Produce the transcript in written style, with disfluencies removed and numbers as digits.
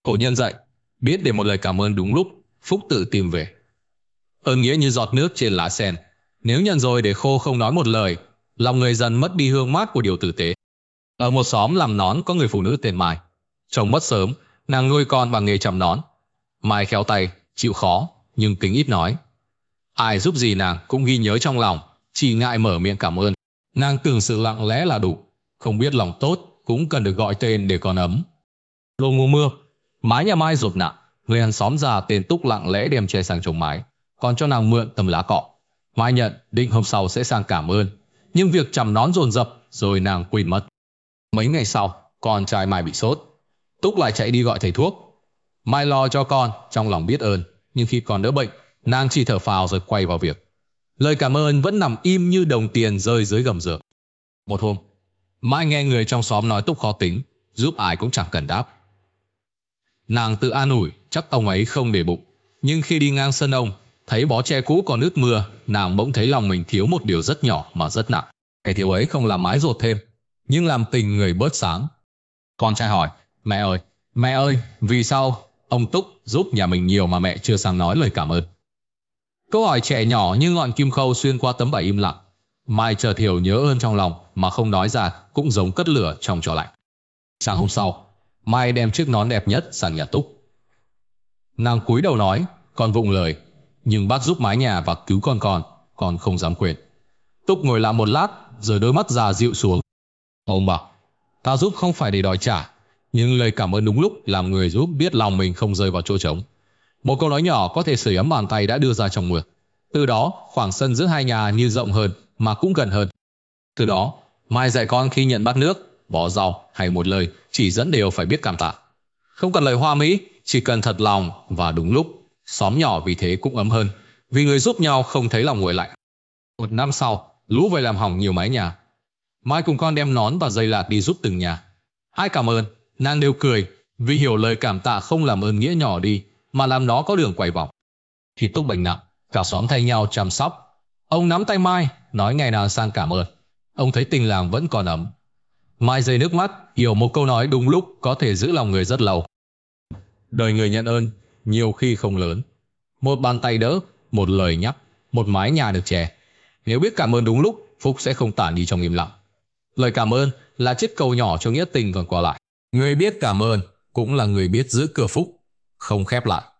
Cổ nhân dạy, biết để một lời cảm ơn đúng lúc, phúc tự tìm về. Ơn nghĩa như giọt nước trên lá sen, nếu nhận rồi để khô không nói một lời, lòng người dần mất đi hương mát của điều tử tế. Ở một xóm làm nón có người phụ nữ tên Mai. Chồng mất sớm, nàng nuôi con bằng nghề chăm nón. Mai khéo tay, chịu khó, nhưng kính ít nói. Ai giúp gì nàng cũng ghi nhớ trong lòng, chỉ ngại mở miệng cảm ơn. Nàng tưởng sự lặng lẽ là đủ, không biết lòng tốt cũng cần được gọi tên để còn ấm. Đầu mùa mưa, mái nhà Mai rột nặng, người hàng xóm già tên Túc lặng lẽ đem tre sang trồng mái, còn cho nàng mượn tấm lá cọ. Mai nhận định hôm sau sẽ sang cảm ơn, nhưng việc chăm nón dồn dập rồi nàng quên mất. Mấy ngày sau, con trai Mai bị sốt, Túc lại chạy đi gọi thầy thuốc. Mai lo cho con, trong lòng biết ơn, nhưng khi con đỡ bệnh, nàng chỉ thở phào rồi quay vào việc. Lời cảm ơn vẫn nằm im như đồng tiền rơi dưới gầm giường. Một hôm, Mai nghe người trong xóm nói Túc khó tính, giúp ai cũng chẳng cần đáp. Nàng tự an ủi, chắc ông ấy không để bụng. Nhưng khi đi ngang sân ông, thấy bó tre cũ còn ướt mưa, nàng bỗng thấy lòng mình thiếu một điều rất nhỏ mà rất nặng. Cái thiếu ấy không làm mái dột thêm, nhưng làm tình người bớt sáng. Con trai hỏi, mẹ ơi, vì sao ông Túc giúp nhà mình nhiều mà mẹ chưa sang nói lời cảm ơn? Câu hỏi trẻ nhỏ như ngọn kim khâu xuyên qua tấm vải im lặng. Mai chợt hiểu nhớ ơn trong lòng mà không nói ra, cũng giống cất lửa trong trò lạnh. Sáng hôm sau, Mai đem chiếc nón đẹp nhất sang nhà Túc. Nàng cúi đầu nói, con vụng lời, nhưng bác giúp mái nhà và cứu con không dám quên. Túc ngồi lại một lát, rồi đôi mắt già dịu xuống. Ông bảo, ta giúp không phải để đòi trả, nhưng lời cảm ơn đúng lúc làm người giúp biết lòng mình không rơi vào chỗ trống. Một câu nói nhỏ có thể sưởi ấm bàn tay đã đưa ra trong mưa. Từ đó, khoảng sân giữa hai nhà như rộng hơn mà cũng gần hơn. Từ đó, Mai dạy con khi nhận bát nước, bỏ rau hay một lời chỉ dẫn đều phải biết cảm tạ. Không cần lời hoa mỹ, chỉ cần thật lòng và đúng lúc. Xóm nhỏ vì thế cũng ấm hơn, vì người giúp nhau không thấy lòng nguội lạnh. Một năm sau, lũ về làm hỏng nhiều mái nhà. Mai cùng con đem nón và dây lạt đi giúp từng nhà. Ai cảm ơn, nàng đều cười, vì hiểu lời cảm tạ không làm ơn nghĩa nhỏ đi, mà làm nó có đường quay vòng. Khi Túc bệnh nặng, cả xóm thay nhau chăm sóc. Ông nắm tay Mai, nói ngày nào sang cảm ơn. Ông thấy tình làng vẫn còn ấm. Mai rơi nước mắt, hiểu một câu nói đúng lúc có thể giữ lòng người rất lâu. Đời người nhận ơn, nhiều khi không lớn. Một bàn tay đỡ, một lời nhắc, một mái nhà được che. Nếu biết cảm ơn đúng lúc, phúc sẽ không tản đi trong im lặng. Lời cảm ơn là chiếc cầu nhỏ cho nghĩa tình còn qua lại. Người biết cảm ơn cũng là người biết giữ cửa phúc, không khép lại.